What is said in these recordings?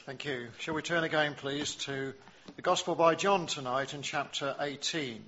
Thank you. Shall we turn again, please, to the Gospel by John tonight in chapter 18.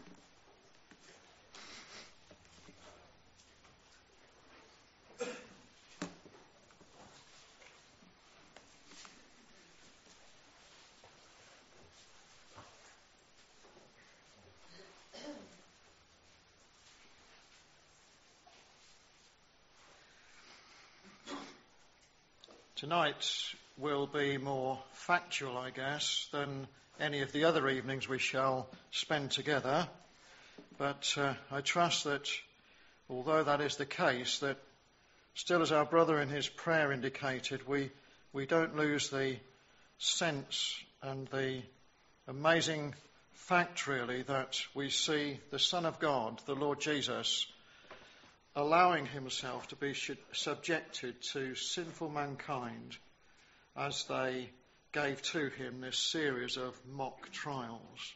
Tonight will be more factual, I guess, than any of the other evenings we shall spend together. But I trust that, although that is the case, that still, as our brother in his prayer indicated, we don't lose the sense and the amazing fact, really, that we see the Son of God, the Lord Jesus, allowing himself to be subjected to sinful mankind as they gave to him this series of mock trials.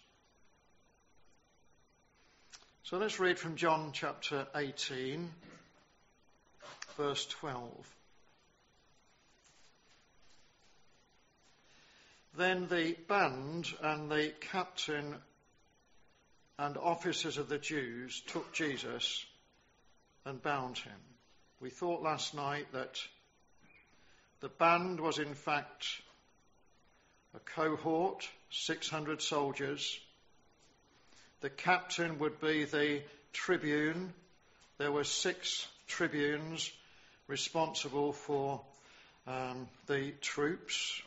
So let's read from John chapter 18, verse 12. Then the band and the captain and officers of the Jews took Jesus and bound him. We thought last night that the band was in fact a cohort, 600 soldiers. The captain would be the tribune. There were 6 tribunes responsible for the troops.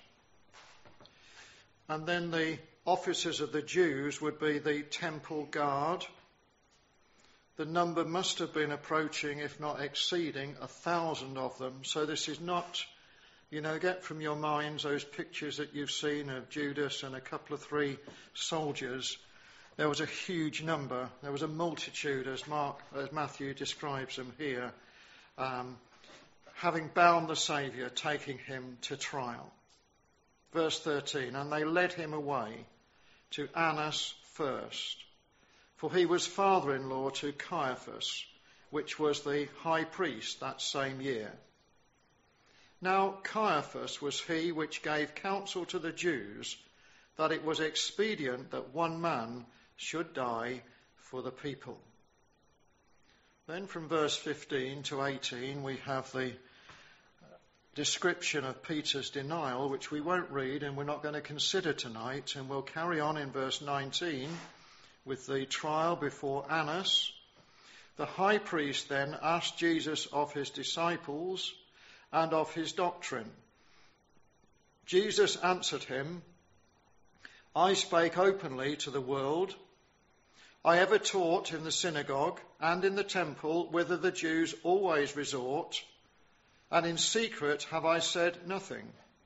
And then the officers of the Jews would be the temple guard. The number must have been approaching, if not exceeding, 1,000 of them. So this is not, get from your minds those pictures that you've seen of Judas and a couple of 3 soldiers. There was a huge number. There was a multitude, as Matthew describes them here, having bound the Saviour, taking him to trial. Verse 13, and they led him away to Annas first, for he was father-in-law to Caiaphas, which was the high priest that same year. Now Caiaphas was he which gave counsel to the Jews that it was expedient that one man should die for the people. Then from verse 15 to 18 we have the description of Peter's denial, which we won't read and we're not going to consider tonight, and we'll carry on in verse 19 with the trial before Annas. The high priest then asked Jesus of his disciples and of his doctrine. Jesus answered him, I spake openly to the world. I ever taught in the synagogue and in the temple, whither the Jews always resort, and in secret have I said nothing.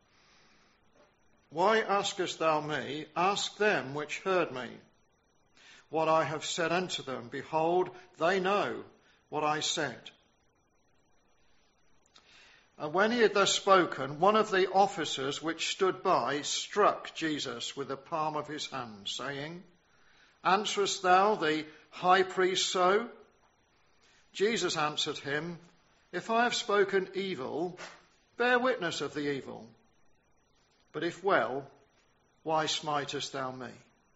Why askest thou me? Ask them which heard me what I have said unto them. Behold, they know what I said. And when he had thus spoken, one of the officers which stood by struck Jesus with the palm of his hand, saying, Answerest thou the high priest so? Jesus answered him, If I have spoken evil, bear witness of the evil. But if well, why smitest thou me?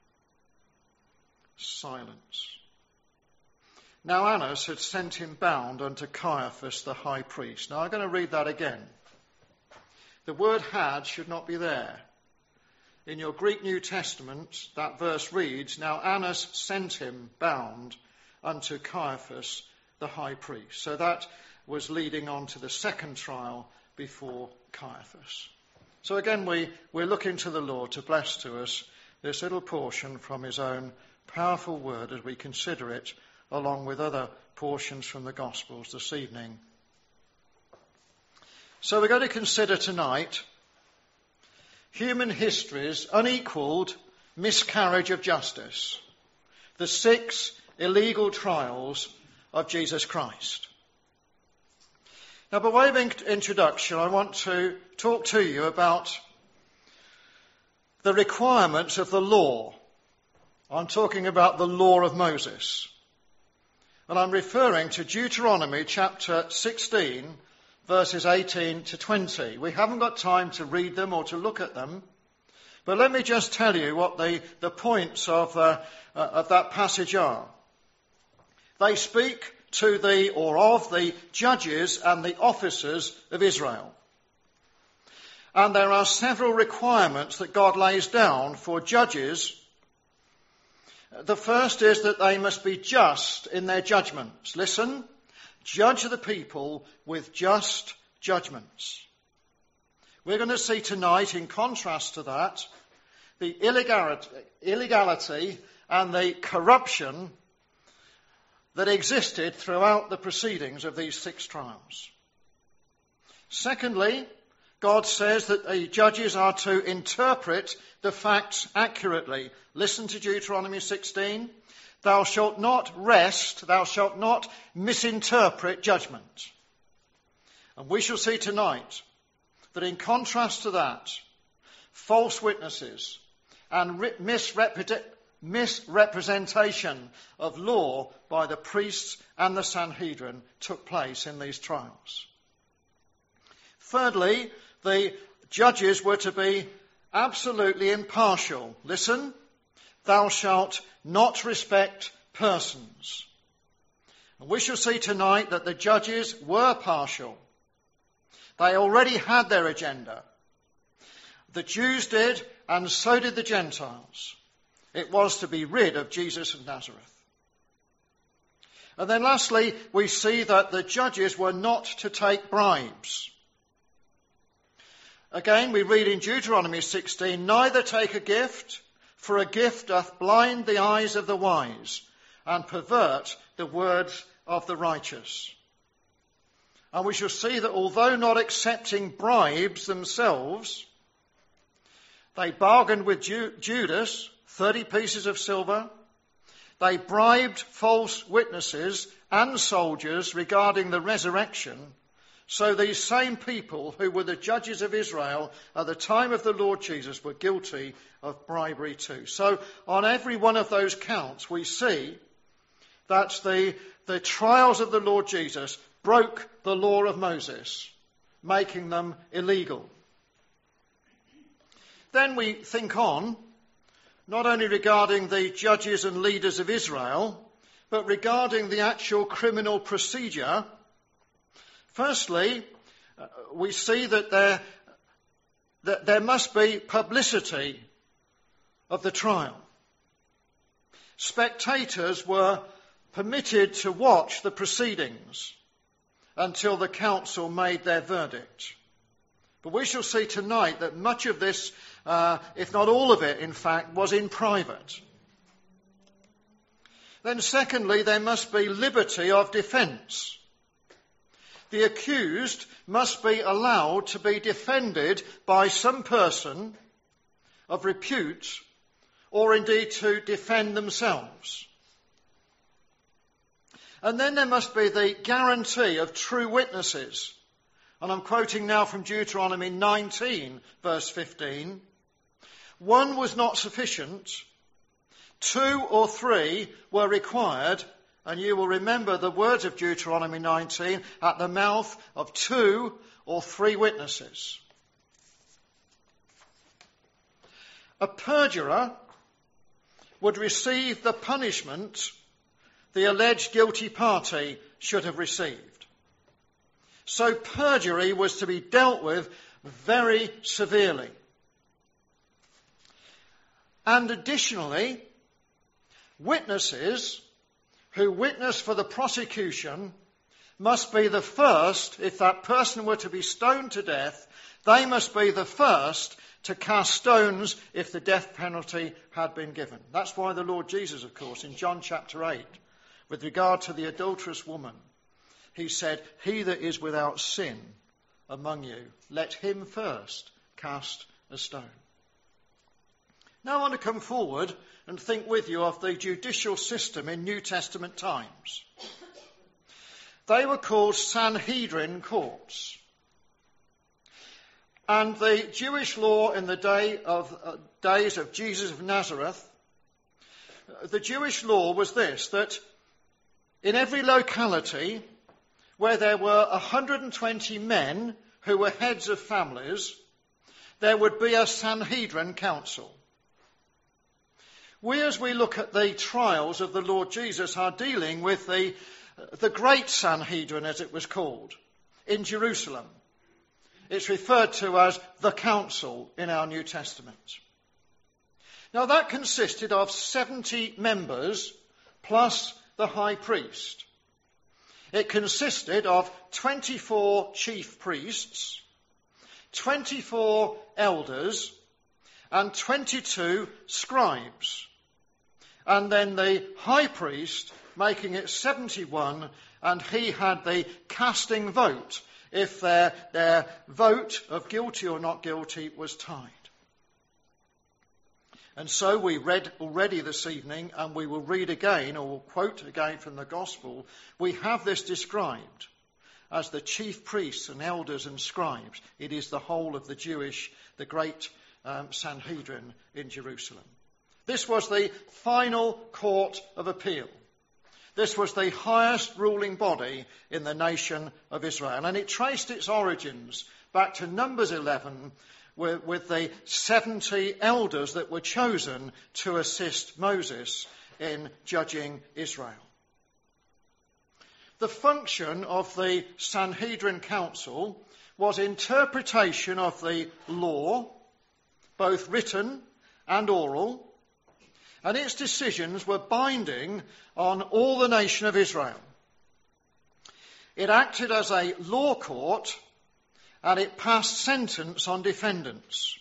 Silence. Now Annas had sent him bound unto Caiaphas the high priest. Now I'm going to read that again. The word had should not be there. In your Greek New Testament, that verse reads, Now Annas sent him bound unto Caiaphas the high priest. So that was leading on to the second trial before Caiaphas. So again, we're looking to the Lord to bless to us this little portion from his own powerful word as we consider it along with other portions from the Gospels this evening. So we're going to consider tonight human history's unequalled miscarriage of justice, the 6 illegal trials of Jesus Christ. Now, by way of introduction, I want to talk to you about the requirements of the law. I'm talking about the law of Moses. And I'm referring to Deuteronomy chapter 16, verses 18 to 20. We haven't got time to read them or to look at them, but let me just tell you what the points of that passage are. They speak to of the judges and the officers of Israel. And there are several requirements that God lays down for judges. The first is that they must be just in their judgments. Listen, judge the people with just judgments. We're going to see tonight, in contrast to that, the illegality and the corruption that existed throughout the proceedings of these 6 trials. Secondly, God says that the judges are to interpret the facts accurately. Listen to Deuteronomy 16. Thou shalt not misinterpret judgment. And we shall see tonight that in contrast to that, false witnesses and misrepresentation of law by the priests and the Sanhedrin took place in these trials. Thirdly, the judges were to be absolutely impartial. Listen, thou shalt not respect persons. And we shall see tonight that the judges were partial. They already had their agenda. The Jews did, and so did the Gentiles. It was to be rid of Jesus of Nazareth. And then lastly, we see that the judges were not to take bribes. Again, we read in Deuteronomy 16, neither take a gift, for a gift doth blind the eyes of the wise, and pervert the words of the righteous. And we shall see that although not accepting bribes themselves, they bargained with Judas 30 pieces of silver. They bribed false witnesses and soldiers regarding the resurrection. So these same people who were the judges of Israel at the time of the Lord Jesus were guilty of bribery too. So on every one of those counts we see that the trials of the Lord Jesus broke the law of Moses, making them illegal. Then we think on, not only regarding the judges and leaders of Israel, but regarding the actual criminal procedure. Firstly, we see that there must be publicity of the trial. Spectators were permitted to watch the proceedings until the council made their verdict. But we shall see tonight that much of this, if not all of it, in fact, was in private. Then secondly, there must be liberty of defence. The accused must be allowed to be defended by some person of repute, or indeed to defend themselves. And then there must be the guarantee of true witnesses. And I'm quoting now from Deuteronomy 19, verse 15. One was not sufficient. 2 or 3 were required. And you will remember the words of Deuteronomy 19, at the mouth of 2 or 3 witnesses. A perjurer would receive the punishment the alleged guilty party should have received. So perjury was to be dealt with very severely. And additionally, witnesses who witness for the prosecution must be the first, if that person were to be stoned to death, they must be the first to cast stones if the death penalty had been given. That's why the Lord Jesus, of course, in John chapter 8, with regard to the adulterous woman, he said, he that is without sin among you, let him first cast a stone. Now I want to come forward and think with you of the judicial system in New Testament times. They were called Sanhedrin courts. And the Jewish law in the days of Jesus of Nazareth, the Jewish law was this, that in every locality where there were 120 men who were heads of families, there would be a Sanhedrin council. We, as we look at the trials of the Lord Jesus, are dealing with the great Sanhedrin, as it was called, in Jerusalem. It's referred to as the council in our New Testament. Now that consisted of 70 members plus the high priest. It consisted of 24 chief priests, 24 elders, and 22 scribes. And then the high priest, making it 71, and he had the casting vote if their vote of guilty or not guilty was tied. And so we read already this evening, and we will read again, or quote again from the Gospel, we have this described as the chief priests and elders and scribes. It is the whole of the great Sanhedrin in Jerusalem. This was the final court of appeal. This was the highest ruling body in the nation of Israel. And it traced its origins back to Numbers 11 with the 70 elders that were chosen to assist Moses in judging Israel. The function of the Sanhedrin Council was interpretation of the law, both written and oral, and its decisions were binding on all the nation of Israel. It acted as a law court, and it passed sentence on defendants.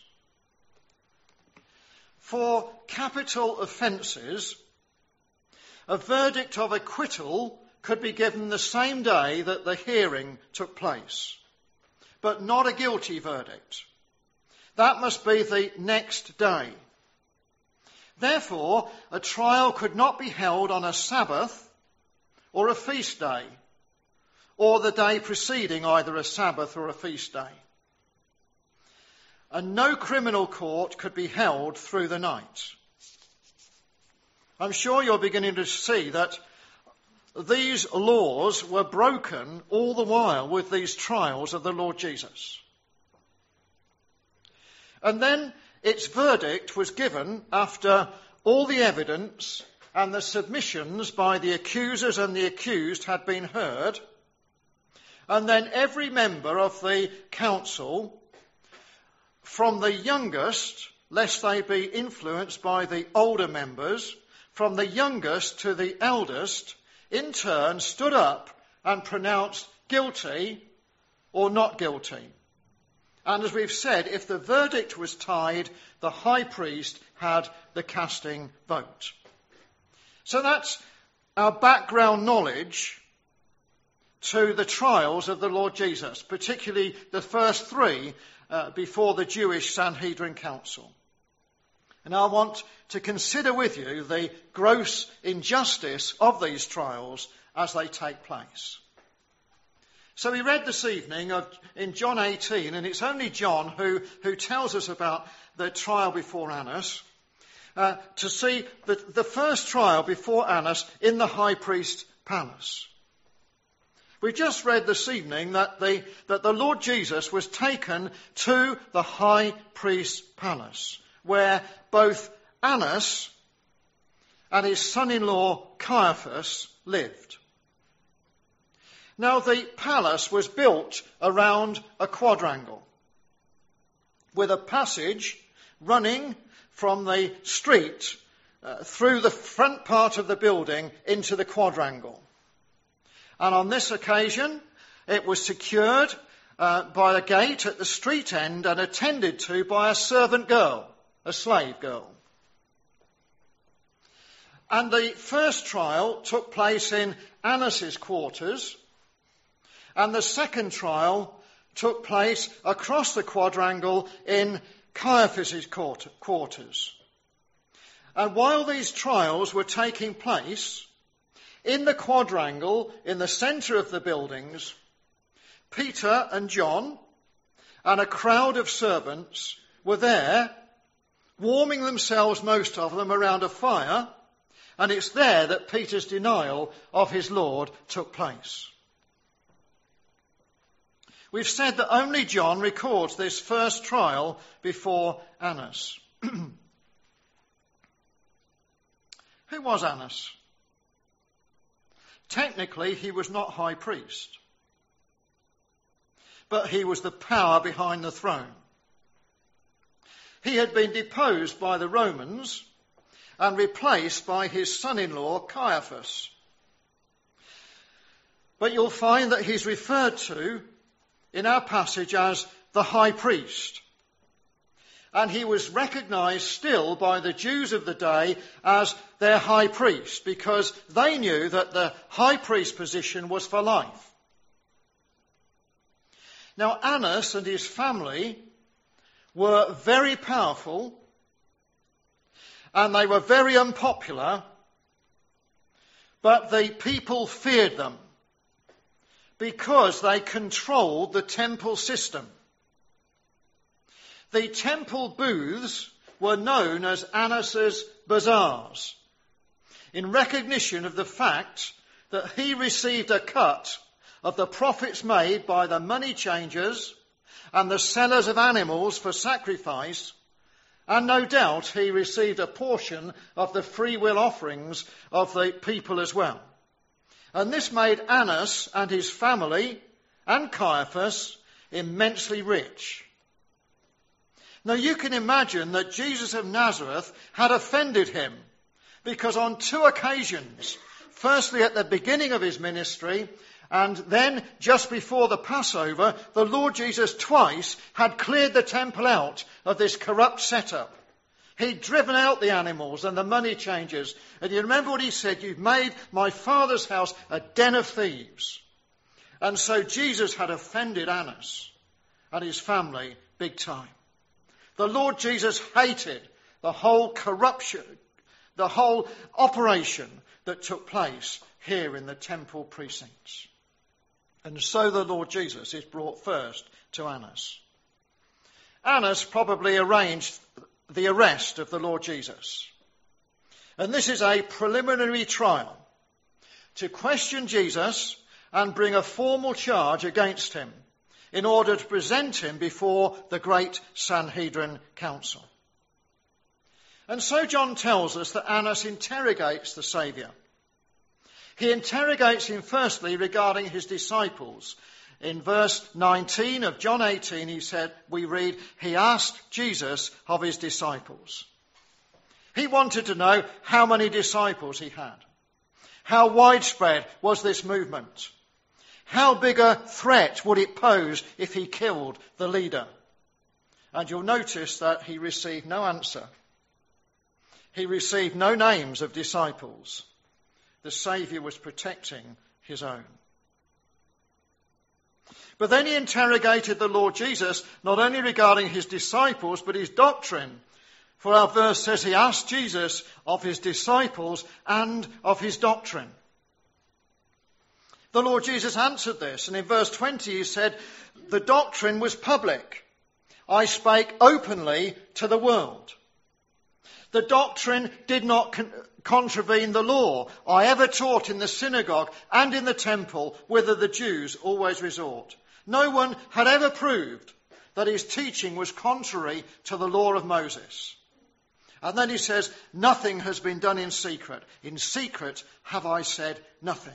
For capital offences, a verdict of acquittal could be given the same day that the hearing took place, but not a guilty verdict. That must be the next day. Therefore, a trial could not be held on a Sabbath or a feast day, or the day preceding either a Sabbath or a feast day. And no criminal court could be held through the night. I'm sure you're beginning to see that these laws were broken all the while with these trials of the Lord Jesus. And then its verdict was given after all the evidence and the submissions by the accusers and the accused had been heard. And then every member of the council, from the youngest, lest they be influenced by the older members, from the youngest to the eldest, in turn stood up and pronounced guilty or not guilty. And as we've said, if the verdict was tied, the high priest had the casting vote. So that's our background knowledge to the trials of the Lord Jesus, particularly the first three before the Jewish Sanhedrin Council. And I want to consider with you the gross injustice of these trials as they take place. So we read this evening in John 18, and it's only John who tells us about the trial before Annas, to see the first trial before Annas in the high priest's palace. We just read this evening that the Lord Jesus was taken to the high priest's palace, where both Annas and his son-in-law Caiaphas lived. Now the palace was built around a quadrangle, with a passage running from the street through the front part of the building into the quadrangle. And on this occasion, it was secured by a gate at the street end and attended to by a servant girl, a slave girl. And the first trial took place in Annas' quarters, and the second trial took place across the quadrangle in Caiaphas' quarters. And while these trials were taking place, in the quadrangle, in the centre of the buildings, Peter and John and a crowd of servants were there, warming themselves, most of them, around a fire, and it's there that Peter's denial of his Lord took place. We've said that only John records this first trial before Annas. Who was Annas? Technically, he was not high priest, but he was the power behind the throne. He had been deposed by the Romans and replaced by his son-in-law Caiaphas. But you'll find that he's referred to in our passage as the high priest. And he was recognized still by the Jews of the day as their high priest, because they knew that the high priest position was for life. Now, Annas and his family were very powerful, and they were very unpopular, but the people feared them because they controlled the temple system. The temple booths were known as Annas's bazaars, in recognition of the fact that he received a cut of the profits made by the money changers and the sellers of animals for sacrifice, and no doubt he received a portion of the free will offerings of the people as well. And this made Annas and his family and Caiaphas immensely rich. Now you can imagine that Jesus of Nazareth had offended him, because on two occasions, firstly at the beginning of his ministry, and then just before the Passover, the Lord Jesus twice had cleared the temple out of this corrupt setup. He'd driven out the animals and the money changers. And you remember what he said? You've made my Father's house a den of thieves. And so Jesus had offended Annas and his family big time. The Lord Jesus hated the whole corruption, the whole operation that took place here in the temple precincts. And so the Lord Jesus is brought first to Annas. Annas probably arranged the arrest of the Lord Jesus. And this is a preliminary trial to question Jesus and bring a formal charge against him in order to present him before the great Sanhedrin Council. And so John tells us that Annas interrogates the Saviour. He interrogates him firstly regarding his disciples. In verse 19 of John 18, we read, he asked Jesus of his disciples. He wanted to know how many disciples he had. How widespread was this movement? How big a threat would it pose if he killed the leader? And you'll notice that he received no answer. He received no names of disciples. The Saviour was protecting his own. But then he interrogated the Lord Jesus, not only regarding his disciples, but his doctrine. For our verse says he asked Jesus of his disciples and of his doctrine. The Lord Jesus answered this, and in verse 20 he said, the doctrine was public. I spake openly to the world. The doctrine did not contravene the law I ever taught in the synagogue and in the temple, whither the Jews always resort. No one had ever proved that his teaching was contrary to the law of Moses. And then he says, nothing has been done in secret. In secret have I said nothing.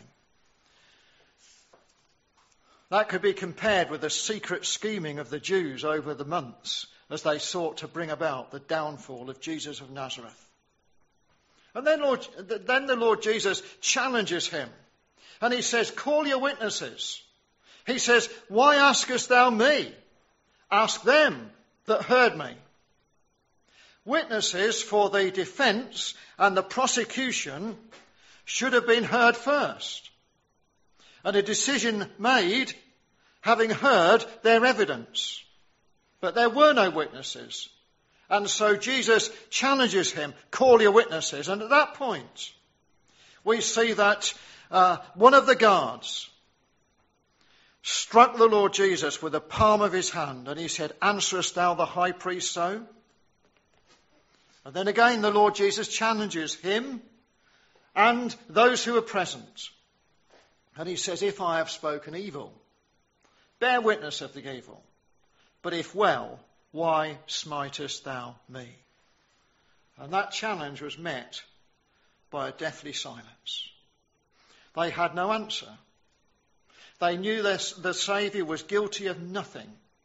That could be compared with the secret scheming of the Jews over the months as they sought to bring about the downfall of Jesus of Nazareth. And then the Lord Jesus challenges him. And he says, call your witnesses. He says, why askest thou me? Ask them that heard me. Witnesses for the defence and the prosecution should have been heard first. And a decision made having heard their evidence. But there were no witnesses. And so Jesus challenges him, call your witnesses. And at that point, we see that one of the guards struck the Lord Jesus with the palm of his hand, and he said, answerest thou the high priest so? And then again the Lord Jesus challenges him and those who are present. And he says, if I have spoken evil, bear witness of the evil. But if well, why smitest thou me? And that challenge was met by a deathly silence. They had no answer. They knew the Saviour was guilty of nothing.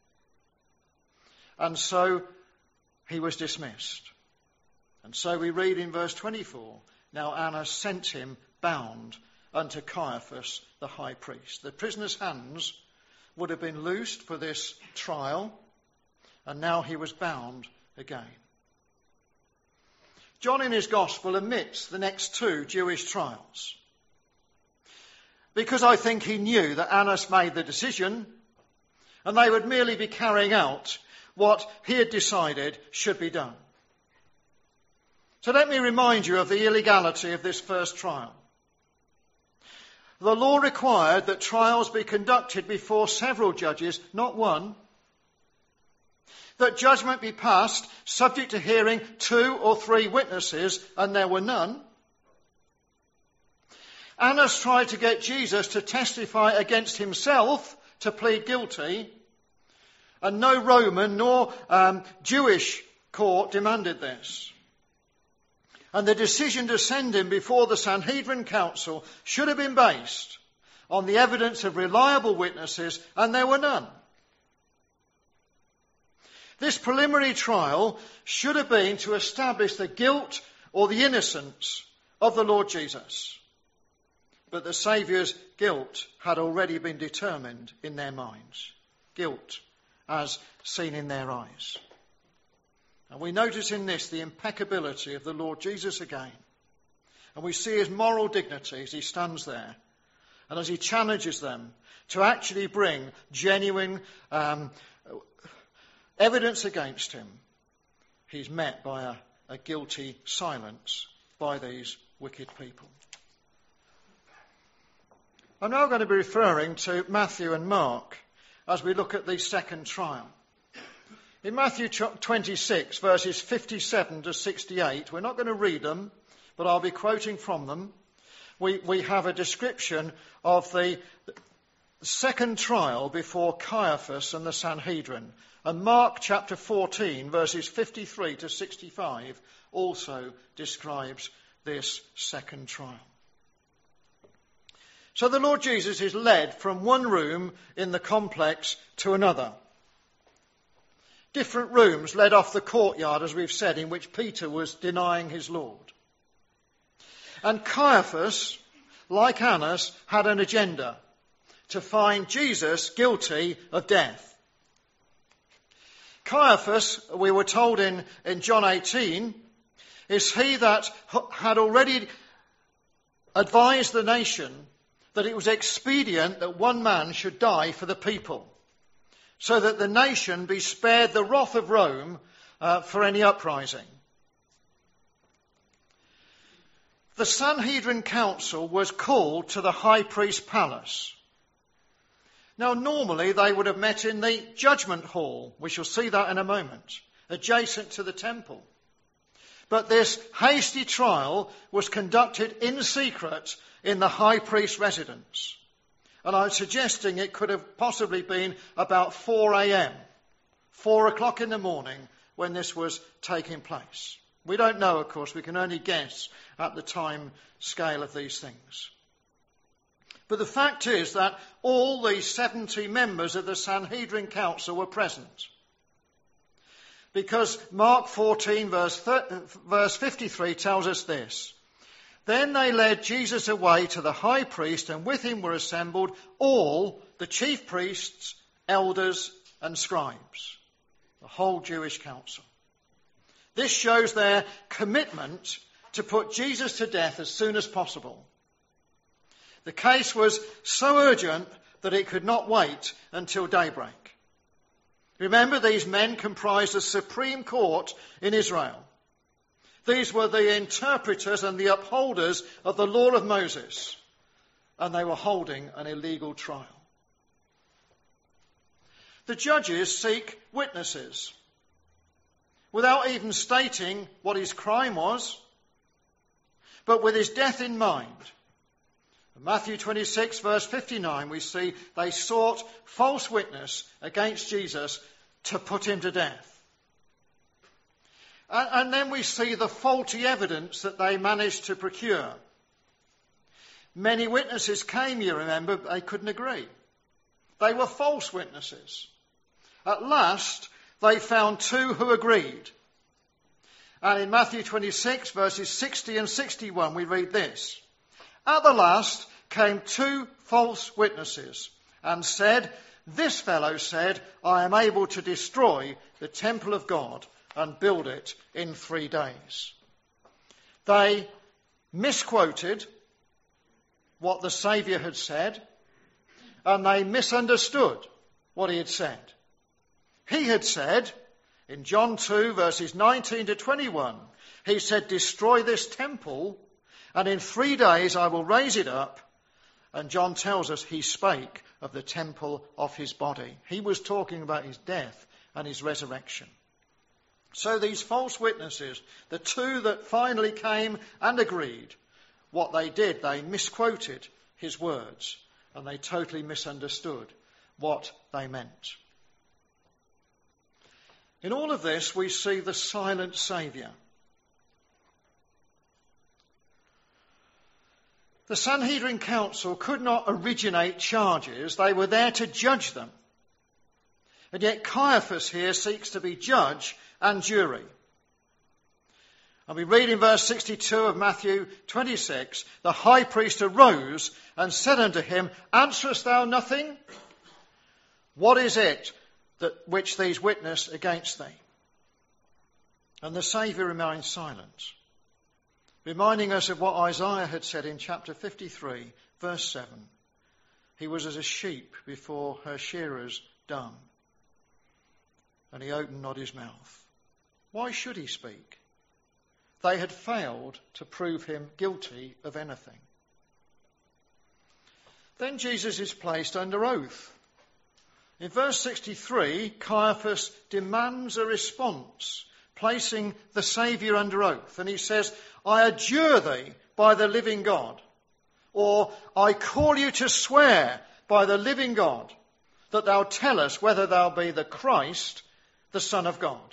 And so he was dismissed. And so we read in verse 24, now Annas sent him bound unto Caiaphas the high priest. The prisoner's hands would have been loosed for this trial, and now he was bound again. John in his Gospel omits the next two Jewish trials, because I think he knew that Annas made the decision and they would merely be carrying out what he had decided should be done. So let me remind you of the illegality of this first trial. The law required that trials be conducted before several judges, not one. That judgment be passed subject to hearing 2 or 3 witnesses, and there were none. Annas tried to get Jesus to testify against himself, to plead guilty, and no Roman nor Jewish court demanded this. And the decision to send him before the Sanhedrin Council should have been based on the evidence of reliable witnesses, and there were none. This preliminary trial should have been to establish the guilt or the innocence of the Lord Jesus. But the Saviour's guilt had already been determined in their minds. Guilt as seen in their eyes. And we notice in this the impeccability of the Lord Jesus again. And we see his moral dignity as he stands there and as he challenges them to actually bring genuine evidence against him. He's met by a guilty silence by these wicked people. I'm now going to be referring to Matthew and Mark as we look at the second trial. In Matthew 26, verses 57 to 68, we're not going to read them, but I'll be quoting from them. We have a description of the second trial before Caiaphas and the Sanhedrin. And Mark chapter 14, verses 53 to 65, also describes this second trial. So the Lord Jesus is led from one room in the complex to another. Different rooms led off the courtyard, as we've said, in which Peter was denying his Lord. And Caiaphas, like Annas, had an agenda: to find Jesus guilty of death. Caiaphas, we were told in John 18, is he that had already advised the nation that it was expedient that one man should die for the people, so that the nation be spared the wrath of Rome for any uprising. The Sanhedrin Council was called to the high priest's palace. Now, normally they would have met in the judgment hall. We shall see that in a moment, adjacent to the temple. But this hasty trial was conducted in secret in the high priest's residence. And I'm suggesting it could have possibly been about 4 a.m., 4 o'clock in the morning, when this was taking place. We don't know, of course. We can only guess at the time scale of these things. But the fact is that all the 70 members of the Sanhedrin Council were present. Because Mark 14 verse 53 tells us this: Then they led Jesus away to the high priest, and with him were assembled all the chief priests, elders and scribes, the whole Jewish council. This shows their commitment to put Jesus to death as soon as possible. The case was so urgent that it could not wait until daybreak. Remember, these men comprised the Supreme Court in Israel. These were the interpreters and the upholders of the law of Moses, and they were holding an illegal trial. The judges seek witnesses without even stating what his crime was, but with his death in mind. In Matthew 26, verse 59, we see they sought false witness against Jesus to put him to death. And then we see the faulty evidence that they managed to procure. Many witnesses came, you remember, but they couldn't agree. They were false witnesses. At last, they found two who agreed. And in Matthew 26, verses 60 and 61, we read this. At the last came two false witnesses and said, "This fellow said, I am able to destroy the temple of God and build it in 3 days." They misquoted what the Saviour had said, and they misunderstood what he had said. He had said, in John 2, verses 19 to 21, he said, "Destroy this temple, and in 3 days I will raise it up." And John tells us he spake of the temple of his body. He was talking about his death and his resurrection. So these false witnesses, the two that finally came and agreed, what they did, they misquoted his words and they totally misunderstood what they meant. In all of this, we see the silent Saviour. The Sanhedrin Council could not originate charges. They were there to judge them. And yet Caiaphas here seeks to be judge and jury. And we read in verse 62 of Matthew 26, the high priest arose and said unto him, "Answerest thou nothing? What is it that which these witness against thee?" And the Saviour remained silent, reminding us of what Isaiah had said in chapter 53, verse 7. He was as a sheep before her shearers dumb, and he opened not his mouth. Why should he speak? They had failed to prove him guilty of anything. Then Jesus is placed under oath. In verse 63, Caiaphas demands a response, placing the Saviour under oath. And he says, "I adjure thee by the living God," or "I call you to swear by the living God, that thou tell us whether thou be the Christ, the Son of God."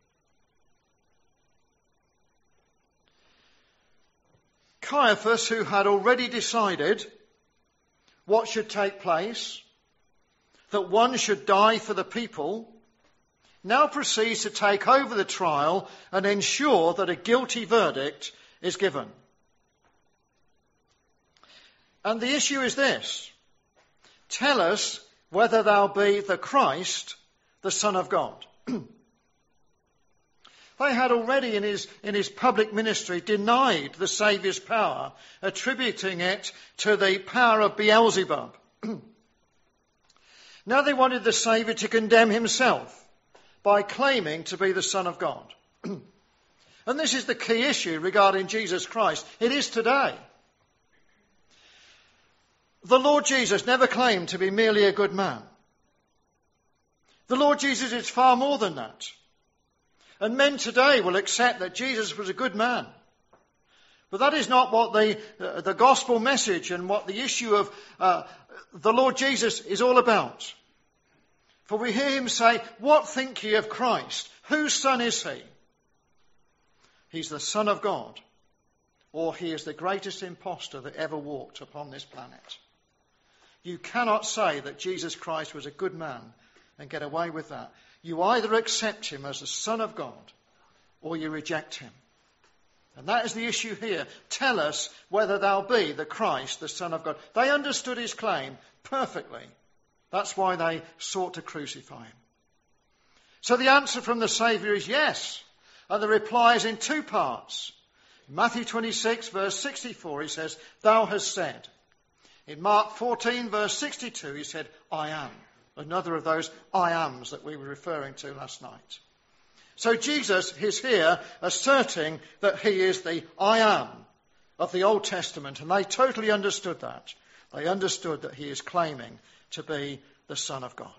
Caiaphas, who had already decided what should take place, that one should die for the people, now proceeds to take over the trial and ensure that a guilty verdict is given. And the issue is this: tell us whether thou be the Christ, the Son of God. They had already in his public ministry denied the Saviour's power, attributing it to the power of Beelzebub. Now they wanted the Saviour to condemn himself by claiming to be the Son of God. And this is the key issue regarding Jesus Christ. It is today. The Lord Jesus never claimed to be merely a good man. The Lord Jesus is far more than that. And men today will accept that Jesus was a good man. But that is not what the gospel message and what the issue of the Lord Jesus is all about. For we hear him say, "What think ye of Christ? Whose son is he?" He's the Son of God, or he is the greatest impostor that ever walked upon this planet. You cannot say that Jesus Christ was a good man and get away with that. You either accept him as the Son of God or you reject him. And that is the issue here. Tell us whether thou be the Christ, the Son of God. They understood his claim perfectly. That's why they sought to crucify him. So the answer from the Saviour is yes. And the reply is in two parts. In Matthew 26, verse 64, he says, "Thou hast said." In Mark 14, verse 62, he said, "I am." Another of those I ams that we were referring to last night. So Jesus is here asserting that he is the I am of the Old Testament, and they totally understood that. They understood that he is claiming to be the Son of God.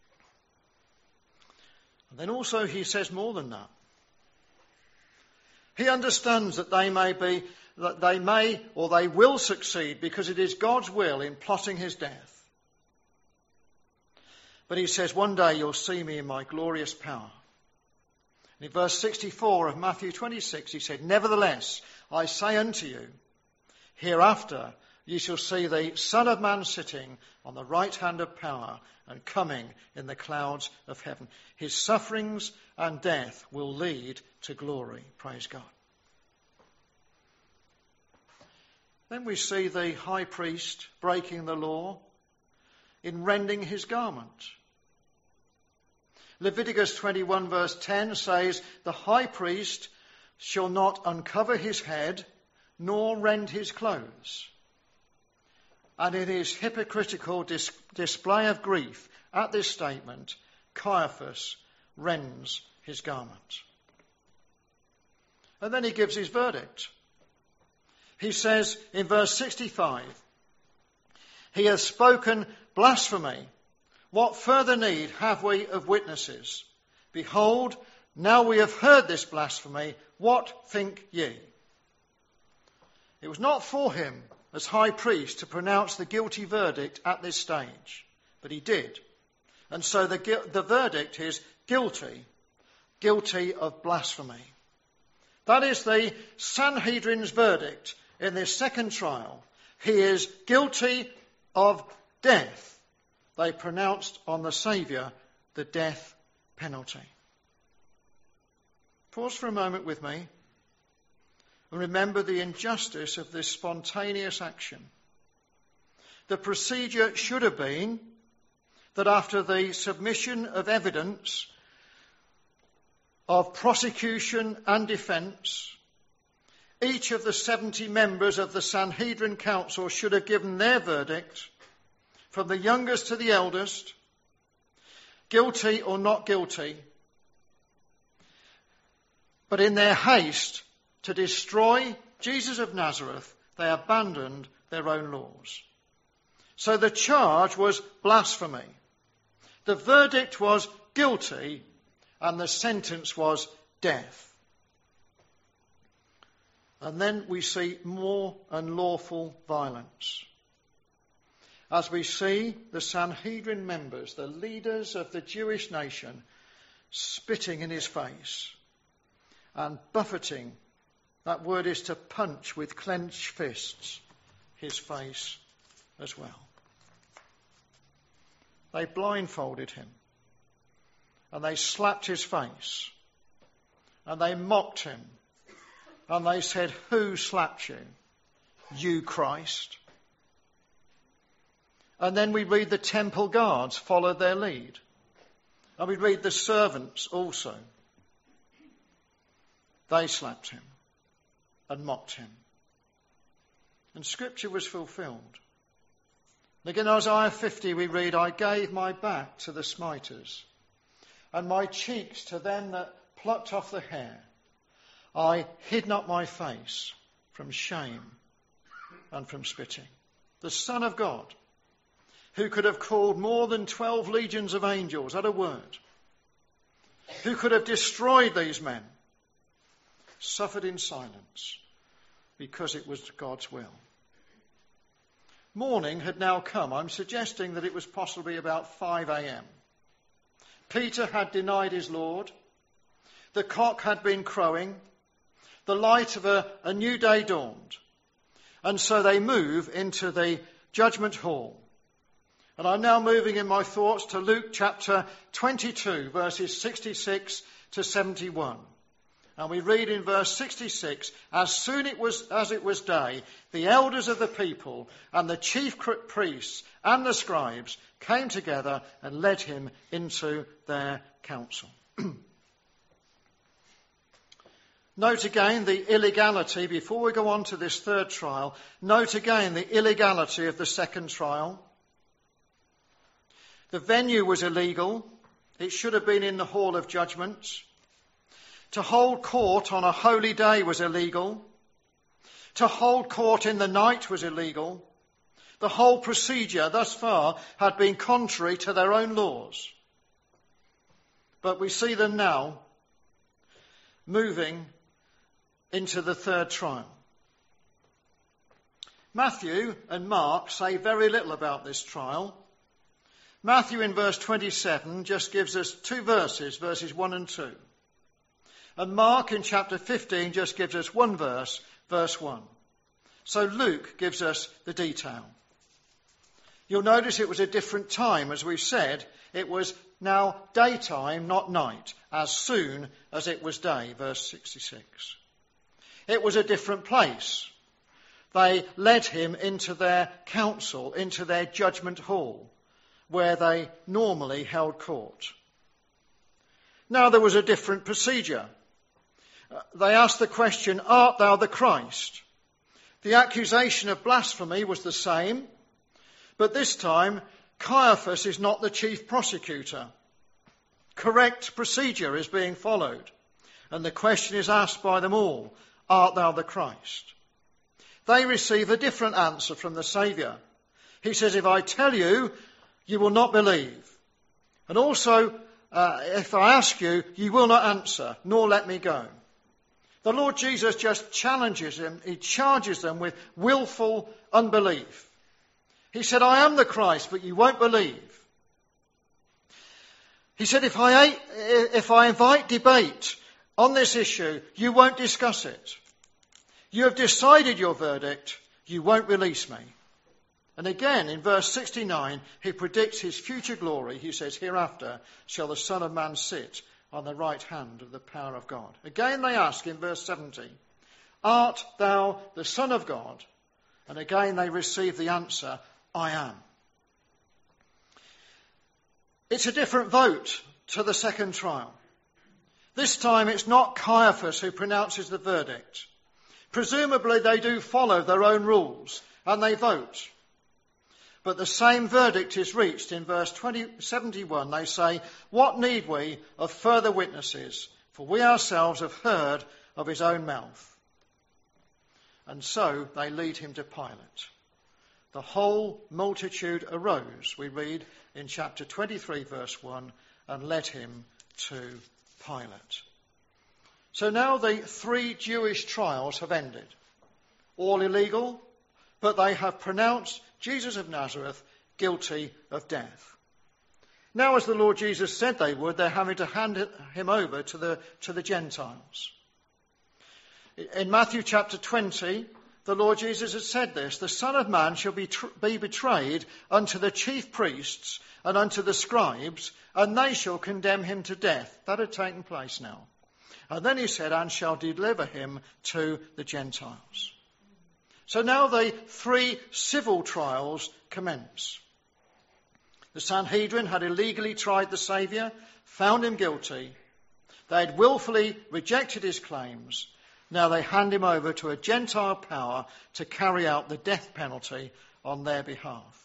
And then also he says more than that. He understands that they may or they will succeed because it is God's will in plotting his death. But he says, one day you'll see me in my glorious power. And in verse 64 of Matthew 26, he said, nevertheless, I say unto you, hereafter ye shall see the Son of Man sitting on the right hand of power and coming in the clouds of heaven. His sufferings and death will lead to glory. Praise God. Then we see the high priest breaking the law in rending his garment. Leviticus 21 verse 10 says, the high priest shall not uncover his head nor rend his clothes. And in his hypocritical display of grief at this statement, Caiaphas rends his garment. And then he gives his verdict. He says in verse 65, he has spoken blasphemy. What further need have we of witnesses? Behold, now we have heard this blasphemy. What think ye? It was not for him as high priest to pronounce the guilty verdict at this stage, but he did. And so the verdict is guilty of blasphemy. That is the Sanhedrin's verdict in this second trial. He is guilty of death. They pronounced on the Saviour the death penalty. Pause for a moment with me and remember the injustice of this spontaneous action. The procedure should have been that after the submission of evidence of prosecution and defence, each of the 70 members of the Sanhedrin Council should have given their verdict, from the youngest to the eldest, guilty or not guilty. But in their haste to destroy Jesus of Nazareth, they abandoned their own laws. So the charge was blasphemy. The verdict was guilty, and the sentence was death. And then we see more unlawful violence. As we see the Sanhedrin members, the leaders of the Jewish nation, spitting in his face and buffeting, that word is to punch with clenched fists, his face as well. They blindfolded him and they slapped his face and they mocked him and they said, who slapped you? You, Christ. And then we read the temple guards followed their lead. And we read the servants also. They slapped him and mocked him. And Scripture was fulfilled. Again, in Isaiah 50 we read, I gave my back to the smiters, and my cheeks to them that plucked off the hair. I hid not my face from shame and from spitting. The Son of God, who could have called more than 12 legions of angels at a word, who could have destroyed these men, suffered in silence because it was God's will. Morning had now come. I'm suggesting that it was possibly about 5 a.m. Peter had denied his Lord. The cock had been crowing. The light of a new day dawned. And so they move into the judgment hall. And I'm now moving in my thoughts to Luke chapter 22, verses 66 to 71. And we read in verse 66, as soon as it was day, the elders of the people and the chief priests and the scribes came together and led him into their council. Note again the illegality, before we go on to this third trial, note again the illegality of the second trial. The venue was illegal. It should have been in the Hall of Judgments. To hold court on a holy day was illegal. To hold court in the night was illegal. The whole procedure thus far had been contrary to their own laws. But we see them now moving into the third trial. Matthew and Mark say very little about this trial. Matthew in verse 27 just gives us 2 verses, verses 1 and 2. And Mark in chapter 15 just gives us 1 verse, verse 1. So Luke gives us the detail. You'll notice it was a different time. As we've said, it was now daytime, not night, as soon as it was day, verse 66. It was a different place. They led him into their council, into their judgment hall, where they normally held court. Now there was a different procedure. They asked the question, "Art thou the Christ?" The accusation of blasphemy was the same, but this time Caiaphas is not the chief prosecutor. Correct procedure is being followed, and the question is asked by them all, "Art thou the Christ?" They receive a different answer from the Saviour. He says, "If I tell you, you will not believe. And also, if I ask you, you will not answer, nor let me go." The Lord Jesus just challenges them. He charges them with willful unbelief. He said, "I am the Christ, but you won't believe." He said, if I invite debate on this issue, you won't discuss it. You have decided your verdict, you won't release me. And again, in verse 69, he predicts his future glory. He says, "Hereafter shall the Son of Man sit on the right hand of the power of God." Again they ask in verse 70, "Art thou the Son of God?" And again they receive the answer, "I am." It's a different vote to the second trial. This time it's not Caiaphas who pronounces the verdict. Presumably they do follow their own rules and they vote. But the same verdict is reached in verse 71. They say, "What need we of further witnesses? For we ourselves have heard of his own mouth." And so they lead him to Pilate. The whole multitude arose, we read in chapter 23, verse 1, and led him to Pilate. So now the 3 Jewish trials have ended. All illegal, but they have pronounced Jesus of Nazareth guilty of death. Now, as the Lord Jesus said they would, they're having to hand him over to the Gentiles. In Matthew chapter 20, the Lord Jesus has said this, "The Son of Man shall be betrayed unto the chief priests and unto the scribes, and they shall condemn him to death." That had taken place now. And then he said, "And shall deliver him to the Gentiles." So now the 3 civil trials commence. The Sanhedrin had illegally tried the Saviour, found him guilty. They had willfully rejected his claims. Now they hand him over to a Gentile power to carry out the death penalty on their behalf.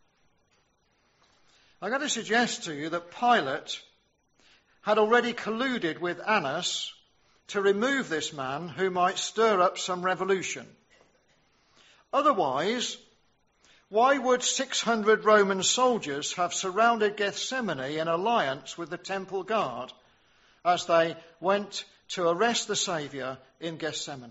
I'm going to suggest to you that Pilate had already colluded with Annas to remove this man who might stir up some revolution. Otherwise, why would 600 Roman soldiers have surrounded Gethsemane in alliance with the temple guard as they went to arrest the Saviour in Gethsemane?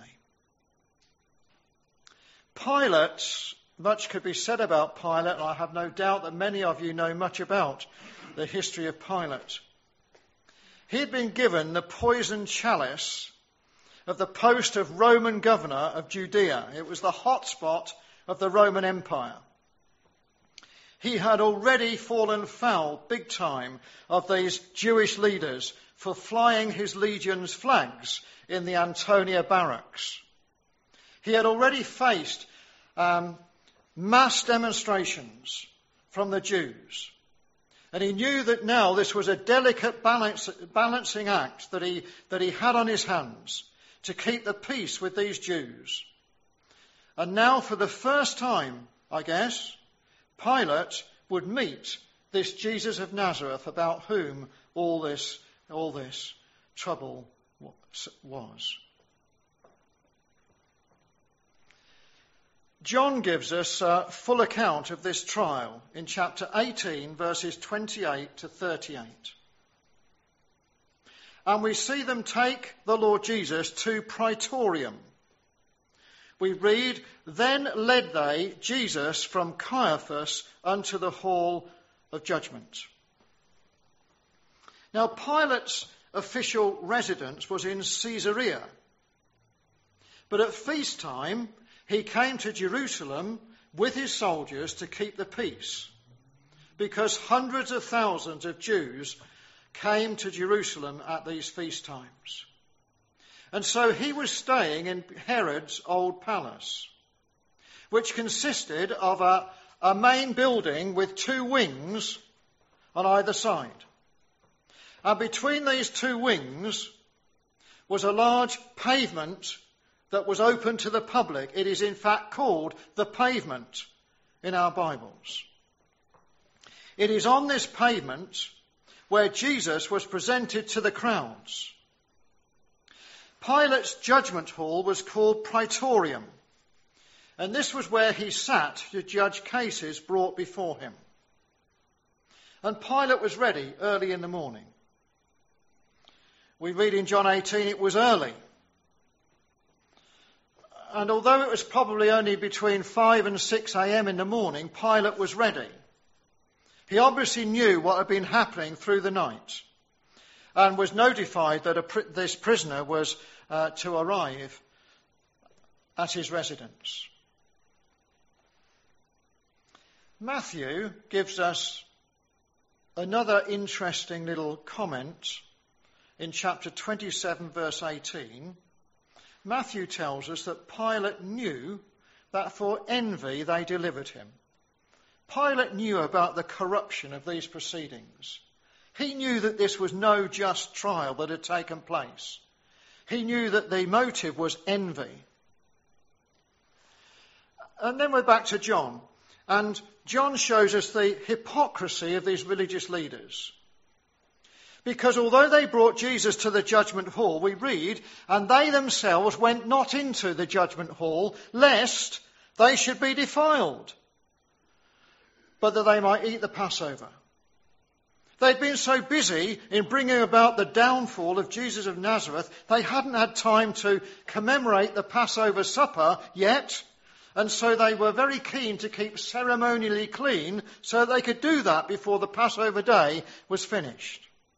Pilate, much could be said about Pilate, and I have no doubt that many of you know much about the history of Pilate. He had been given the poisoned chalice of the post of Roman governor of Judea. It was the hot spot of the Roman Empire. He had already fallen foul big time of these Jewish leaders for flying his legion's flags in the Antonia barracks. He had already faced mass demonstrations from the Jews. And he knew that now this was a delicate balancing act that he had on his hands to keep the peace with these Jews. And now for the first time, I guess, Pilate would meet this Jesus of Nazareth about whom all this trouble was. John gives us a full account of this trial in chapter 18, verses 28 to 38. and we see them take the Lord Jesus to Praetorium. We read, "Then led they Jesus from Caiaphas unto the hall of judgment." Now, Pilate's official residence was in Caesarea. But at feast time, he came to Jerusalem with his soldiers to keep the peace, because hundreds of thousands of Jews came to Jerusalem at these feast times. And so he was staying in Herod's old palace, which consisted of a main building with two wings on either side. And between these two wings was a large pavement that was open to the public. It is in fact called the pavement in our Bibles. It is on this pavement where Jesus was presented to the crowds. Pilate's judgment hall was called Praetorium, and this was where he sat to judge cases brought before him. And Pilate was ready early in the morning. We read in John 18 it was early. And although it was probably only between 5 and 6 a.m. in the morning, Pilate was ready. He obviously knew what had been happening through the night and was notified that this prisoner was to arrive at his residence. Matthew gives us another interesting little comment in chapter 27, verse 18. Matthew tells us that Pilate knew that for envy they delivered him. Pilate knew about the corruption of these proceedings. He knew that this was no just trial that had taken place. He knew that the motive was envy. And then we're back to John. And John shows us the hypocrisy of these religious leaders. Because although they brought Jesus to the judgment hall, we read, and they themselves went not into the judgment hall, lest they should be defiled, but that they might eat the Passover. They'd been so busy in bringing about the downfall of Jesus of Nazareth, they hadn't had time to commemorate the Passover supper yet, and so they were very keen to keep ceremonially clean so they could do that before the Passover day was finished.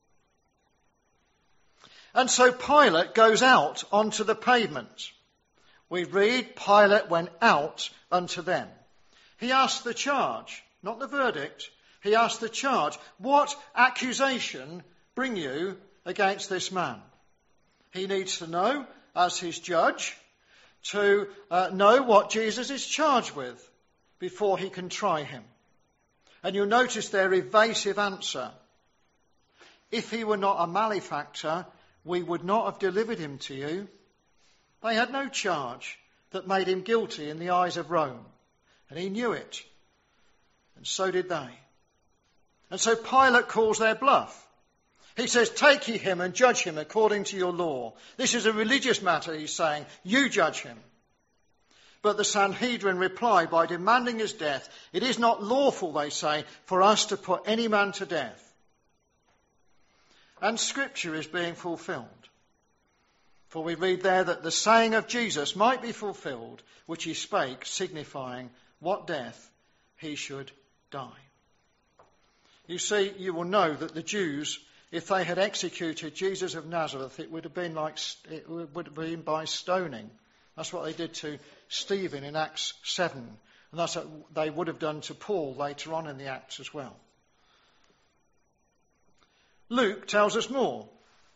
And so Pilate goes out onto the pavement. We read, Pilate went out unto them. He asked the charge, not the verdict. He asked the charge, what accusation bring you against this man? He needs to know, as his judge, to know what Jesus is charged with before he can try him. And you'll notice their evasive answer. If he were not a malefactor, we would not have delivered him to you. They had no charge that made him guilty in the eyes of Rome. And he knew it. And so did they. And so Pilate calls their bluff. He says, take ye him and judge him according to your law. This is a religious matter, he's saying. You judge him. But the Sanhedrin reply by demanding his death. It is not lawful, they say, for us to put any man to death. And Scripture is being fulfilled. For we read there that the saying of Jesus might be fulfilled, which he spake, signifying what death he should die. You see, you will know that the Jews, if they had executed Jesus of Nazareth, it would have been by stoning. That's what they did to Stephen in Acts 7. And that's what they would have done to Paul later on in the Acts as well. Luke tells us more.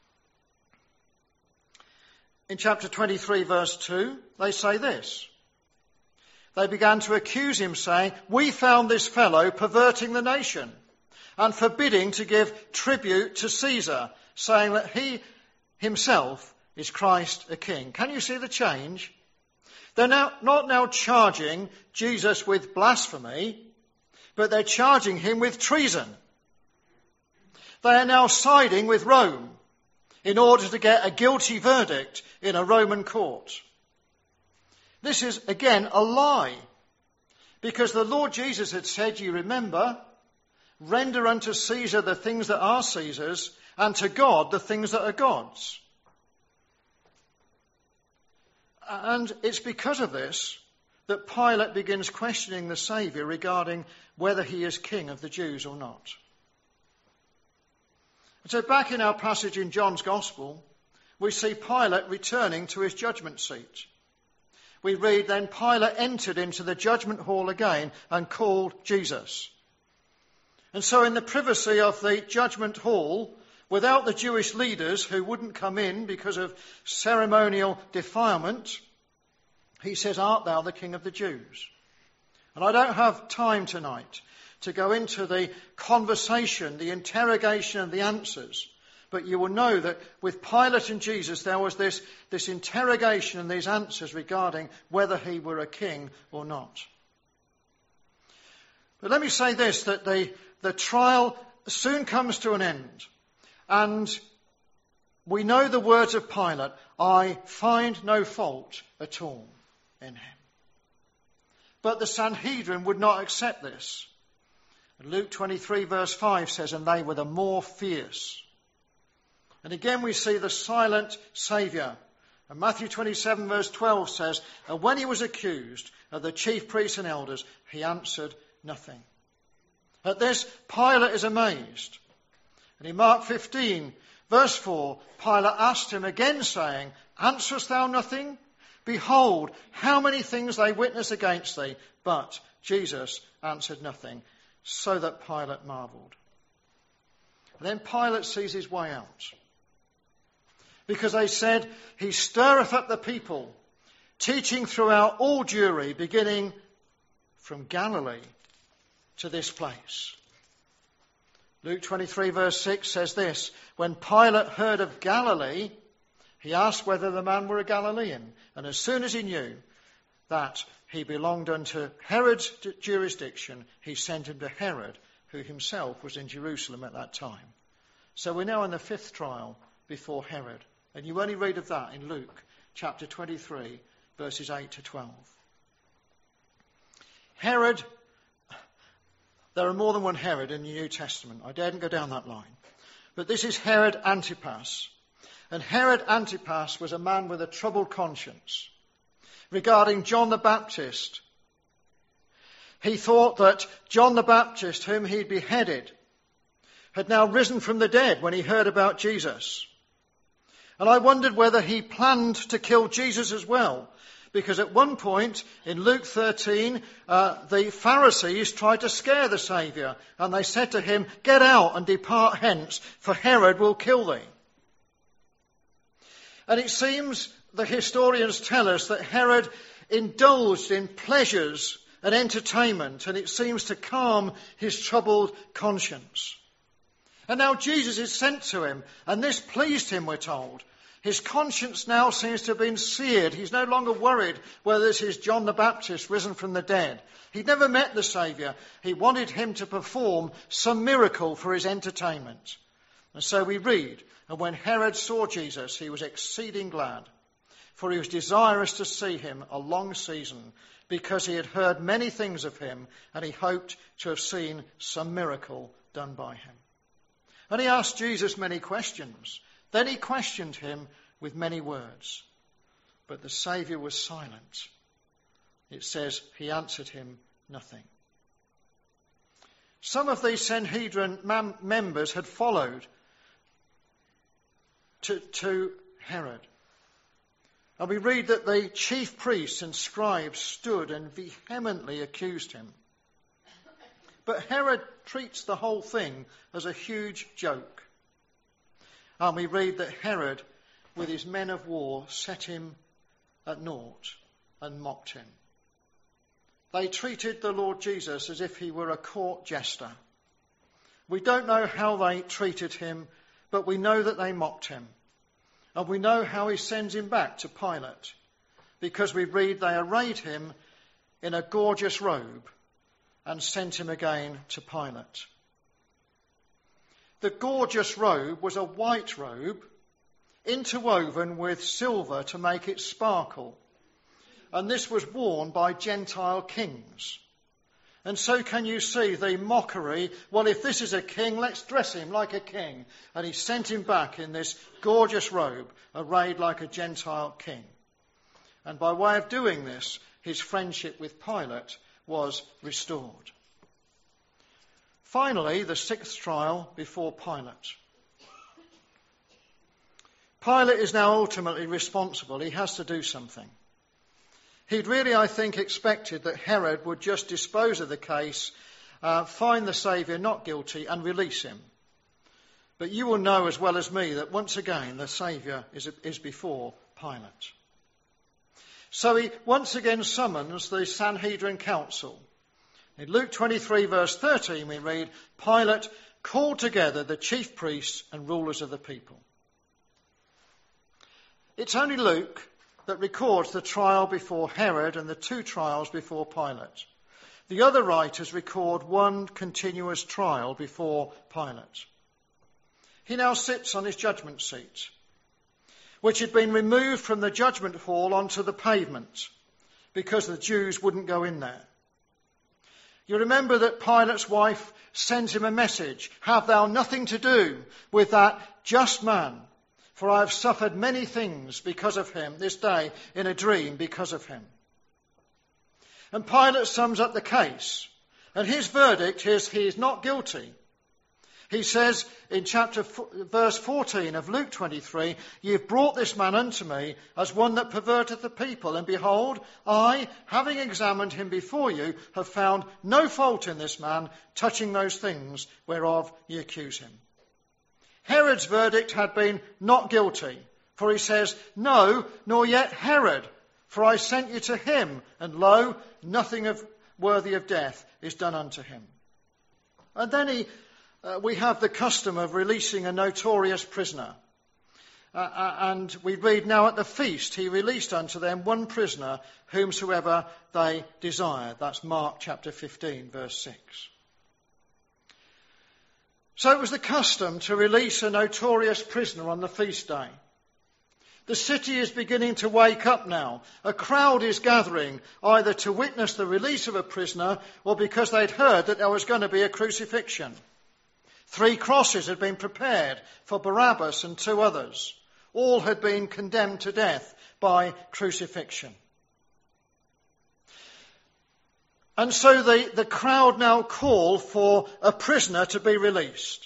In chapter 23, verse 2, they say this. They began to accuse him, saying, we found this fellow perverting the nation and forbidding to give tribute to Caesar, saying that he himself is Christ a king. Can you see the change? They're not now charging Jesus with blasphemy, but they're charging him with treason. They are now siding with Rome in order to get a guilty verdict in a Roman court. This is, again, a lie. Because the Lord Jesus had said, you remember, render unto Caesar the things that are Caesar's, and to God the things that are God's. And it's because of this that Pilate begins questioning the Saviour regarding whether he is king of the Jews or not. So back in our passage in John's Gospel, we see Pilate returning to his judgment seat. We read, then Pilate entered into the judgment hall again and called Jesus. And so in the privacy of the judgment hall, without the Jewish leaders who wouldn't come in because of ceremonial defilement, he says, art thou the King of the Jews? And I don't have time tonight to go into the conversation, the interrogation and the answers. But you will know that with Pilate and Jesus, there was this interrogation and these answers regarding whether he were a king or not. But let me say this, that the trial soon comes to an end. And we know the words of Pilate, I find no fault at all in him. But the Sanhedrin would not accept this. Luke 23 verse 5 says, and they were the more fierce. And again we see the silent Saviour. And Matthew 27 verse 12 says, and when he was accused of the chief priests and elders, he answered nothing. At this, Pilate is amazed. And in Mark 15 verse 4, Pilate asked him again, saying, answerest thou nothing? Behold, how many things they witness against thee. But Jesus answered nothing, so that Pilate marvelled. And then Pilate sees his way out. Because they said, he stirreth up the people, teaching throughout all Jewry, beginning from Galilee to this place. Luke 23 verse 6 says this, when Pilate heard of Galilee, he asked whether the man were a Galilean. And as soon as he knew that he belonged unto Herod's jurisdiction, he sent him to Herod, who himself was in Jerusalem at that time. So we're now in the fifth trial before Herod. And you only read of that in Luke chapter 23, verses 8 to 12. Herod, there are more than one Herod in the New Testament. I daren't go down that line. But this is Herod Antipas. And Herod Antipas was a man with a troubled conscience. Regarding John the Baptist, he thought that John the Baptist, whom he'd beheaded, had now risen from the dead when he heard about Jesus. And I wondered whether he planned to kill Jesus as well. Because at one point in Luke 13, the Pharisees tried to scare the Saviour. And they said to him, get out and depart hence, for Herod will kill thee. And it seems the historians tell us that Herod indulged in pleasures and entertainment, and it seems to calm his troubled conscience. And now Jesus is sent to him, and this pleased him, we're told. His conscience now seems to have been seared. He's no longer worried whether this is John the Baptist risen from the dead. He'd never met the Saviour. He wanted him to perform some miracle for his entertainment. And so we read, and when Herod saw Jesus, he was exceeding glad, for he was desirous to see him a long season, because he had heard many things of him, and he hoped to have seen some miracle done by him. And he asked Jesus many questions. Then he questioned him with many words. But the Saviour was silent. It says he answered him nothing. Some of these Sanhedrin members had followed to Herod. And we read that the chief priests and scribes stood and vehemently accused him. But Herod treats the whole thing as a huge joke. And we read that Herod, with his men of war, set him at naught and mocked him. They treated the Lord Jesus as if he were a court jester. We don't know how they treated him, but we know that they mocked him. And we know how he sends him back to Pilate, because we read they arrayed him in a gorgeous robe and sent him again to Pilate. The gorgeous robe was a white robe interwoven with silver to make it sparkle. And this was worn by Gentile kings. And so can you see the mockery? Well, if this is a king, let's dress him like a king. And he sent him back in this gorgeous robe, arrayed like a Gentile king. And by way of doing this, his friendship with Pilate was restored. Finally, the sixth trial before Pilate. Pilate is now ultimately responsible. He has to do something. He'd really, I think, expected that Herod would just dispose of the case, find the Saviour not guilty and release him. But you will know as well as me that once again the Saviour is before Pilate. So he once again summons the Sanhedrin Council. In Luke 23 verse 13 we read, Pilate called together the chief priests and rulers of the people. It's only Luke that records the trial before Herod and the two trials before Pilate. The other writers record one continuous trial before Pilate. He now sits on his judgment seat, which had been removed from the judgment hall onto the pavement because the Jews wouldn't go in there. You remember that Pilate's wife sends him a message, have thou nothing to do with that just man, for I have suffered many things because of him this day in a dream because of him. And Pilate sums up the case. And his verdict is he is not guilty. He says in verse 14 of Luke 23, ye have brought this man unto me as one that perverteth the people. And behold, I, having examined him before you, have found no fault in this man touching those things whereof ye accuse him. Herod's verdict had been not guilty, for he says, no, nor yet Herod, for I sent you to him, and lo, nothing worthy of death is done unto him. And then we have the custom of releasing a notorious prisoner. And we read now at the feast, he released unto them one prisoner, whomsoever they desired. That's Mark chapter 15, verse 6. So it was the custom to release a notorious prisoner on the feast day. The city is beginning to wake up now. A crowd is gathering either to witness the release of a prisoner or because they'd heard that there was going to be a crucifixion. 3 crosses had been prepared for Barabbas and 2 others. All had been condemned to death by crucifixion. And so the crowd now call for a prisoner to be released.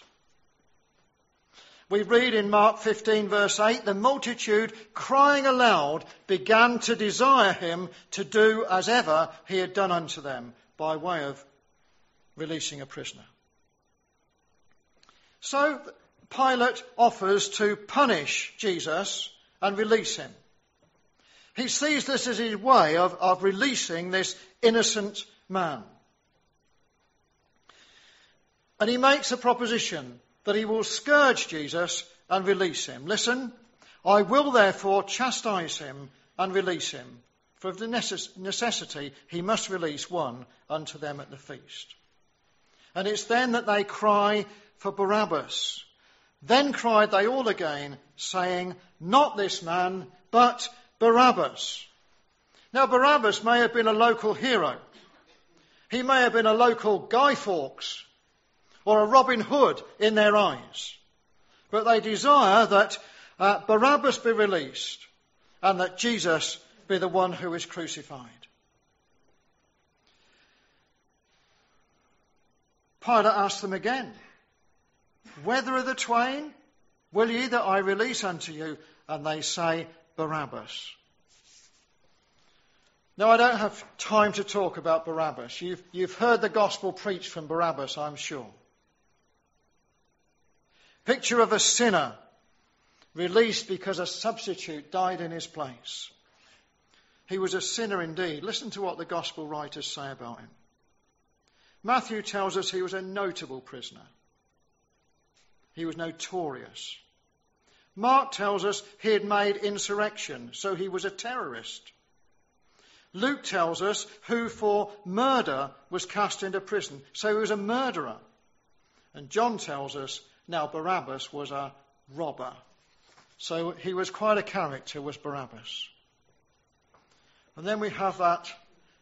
We read in Mark 15 verse 8, the multitude crying aloud began to desire him to do as ever he had done unto them by way of releasing a prisoner. So Pilate offers to punish Jesus and release him. He sees this as his way of releasing this innocent man. And he makes a proposition that he will scourge Jesus and release him. Listen, I will therefore chastise him and release him, for of the necessity he must release one unto them at the feast. And it's then that they cry for Barabbas. Then cried they all again, saying, not this man, but Barabbas. Now Barabbas may have been a local hero. He may have been a local Guy Fawkes or a Robin Hood in their eyes. But they desire that Barabbas be released and that Jesus be the one who is crucified. Pilate asked them again, whether of the twain will ye that I release unto you? And they say, Barabbas. Now, I don't have time to talk about Barabbas. You've heard the gospel preached from Barabbas, I'm sure. Picture of a sinner released because a substitute died in his place. He was a sinner indeed. Listen to what the gospel writers say about him. Matthew tells us he was a notable prisoner. He was notorious. Mark tells us he had made insurrection, so he was a terrorist. Luke tells us who for murder was cast into prison, so he was a murderer. And John tells us now Barabbas was a robber. So he was quite a character, was Barabbas. And then we have that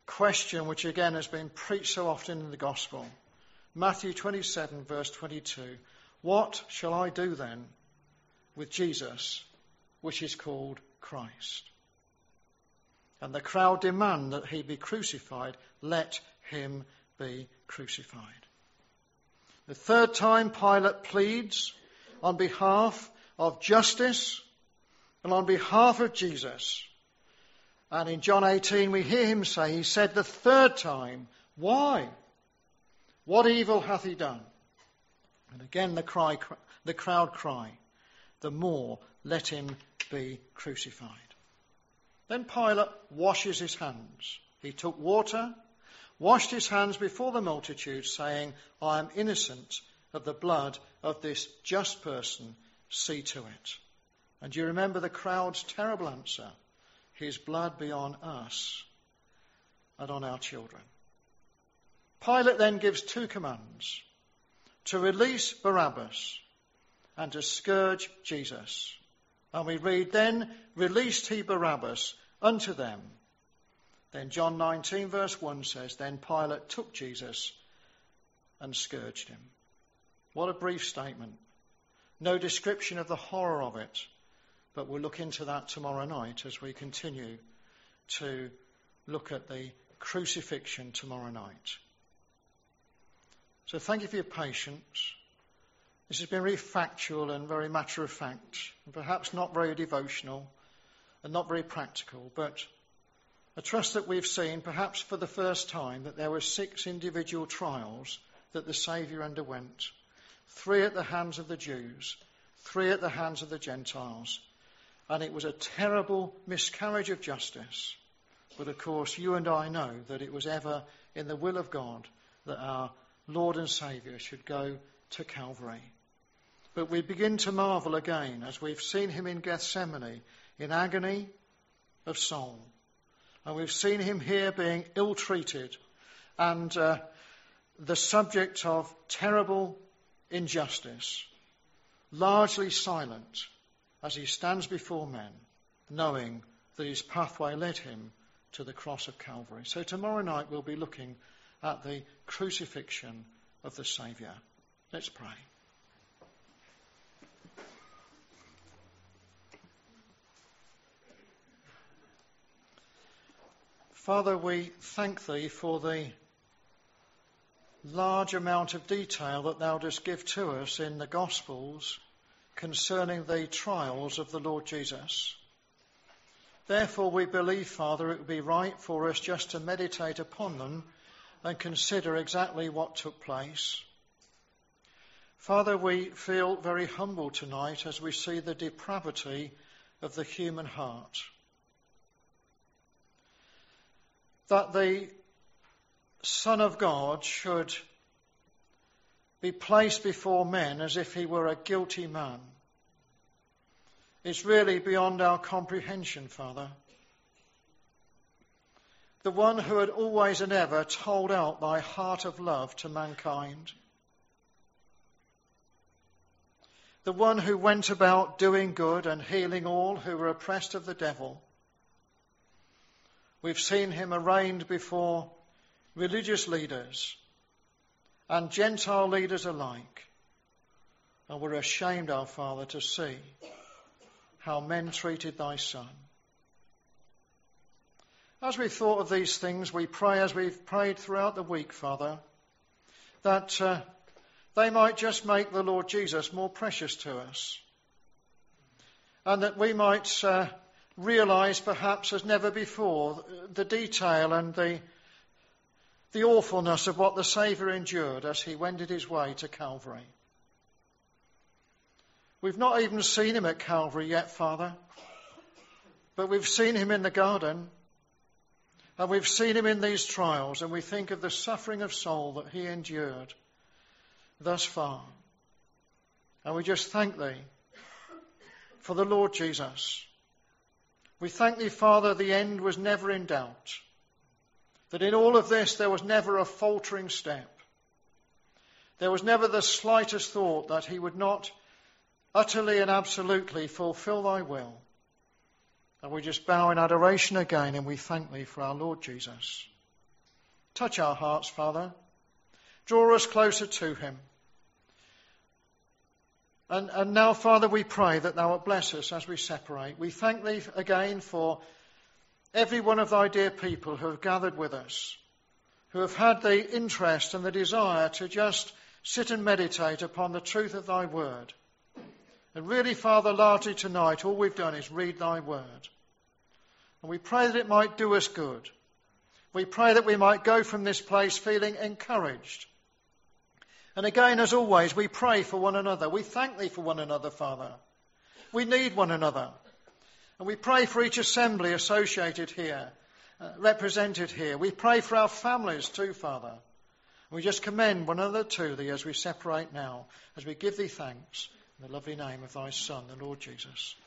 question which again has been preached so often in the gospel. Matthew 27 verse 22. What shall I do then with Jesus, which is called Christ? And the crowd demand that he be crucified. Let him be crucified. The third time Pilate pleads on behalf of justice and on behalf of Jesus. And in John 18 we hear him say, he said the third time, why? What evil hath he done? And again the crowd cry, the more let him be crucified. Then Pilate washes his hands. He took water, washed his hands before the multitude, saying, I am innocent of the blood of this just person. See to it. And you remember the crowd's terrible answer. His blood be on us and on our children. Pilate then gives two commands: to release Barabbas and to scourge Jesus. And we read, then released he Barabbas unto them. Then John 19 verse 1 says, then Pilate took Jesus and scourged him. What a brief statement. No description of the horror of it, but we'll look into that tomorrow night as we continue to look at the crucifixion tomorrow night. So thank you for your patience. This has been very factual and very matter of fact, and perhaps not very devotional and not very practical, but I trust that we've seen, perhaps for the first time, that there were 6 individual trials that the Saviour underwent. 3 at the hands of the Jews, 3 at the hands of the Gentiles. And it was a terrible miscarriage of justice. But of course, you and I know that it was ever in the will of God that our Lord and Saviour should go to Calvary. But we begin to marvel again as we've seen him in Gethsemane in agony of soul. And we've seen him here being ill-treated and the subject of terrible injustice, largely silent as he stands before men, knowing that his pathway led him to the cross of Calvary. So tomorrow night we'll be looking at the crucifixion of the Saviour. Let's pray. Father, we thank thee for the large amount of detail that thou dost give to us in the Gospels concerning the trials of the Lord Jesus. Therefore we believe, Father, it would be right for us just to meditate upon them and consider exactly what took place. Father, we feel very humble tonight as we see the depravity of the human heart. That the Son of God should be placed before men as if he were a guilty man is really beyond our comprehension, Father. The one who had always and ever told out thy heart of love to mankind. The one who went about doing good and healing all who were oppressed of the devil. We've seen him arraigned before religious leaders and Gentile leaders alike. And we're ashamed, our Father, to see how men treated thy Son. As we thought of these things, we pray, as we've prayed throughout the week, Father, that they might just make the Lord Jesus more precious to us. And that we might realise, perhaps as never before, the detail and the awfulness of what the Saviour endured as he wended his way to Calvary. We've not even seen him at Calvary yet, Father, but we've seen him in the garden, and we've seen him in these trials, and we think of the suffering of soul that he endured thus far. And we just thank thee for the Lord Jesus. We thank thee, Father, the end was never in doubt, that in all of this there was never a faltering step. There was never the slightest thought that he would not utterly and absolutely fulfill thy will. And we just bow in adoration again and we thank thee for our Lord Jesus. Touch our hearts, Father. Draw us closer to him. And now, Father, we pray that thou wilt bless us as we separate. We thank thee again for every one of thy dear people who have gathered with us, who have had the interest and the desire to just sit and meditate upon the truth of thy word. And really, Father, largely tonight, all we've done is read thy word. And we pray that it might do us good. We pray that we might go from this place feeling encouraged. And again, as always, we pray for one another. We thank thee for one another, Father. We need one another. And we pray for each assembly associated here, represented here. We pray for our families too, Father. And we just commend one another to thee as we separate now, as we give thee thanks in the lovely name of thy Son, the Lord Jesus.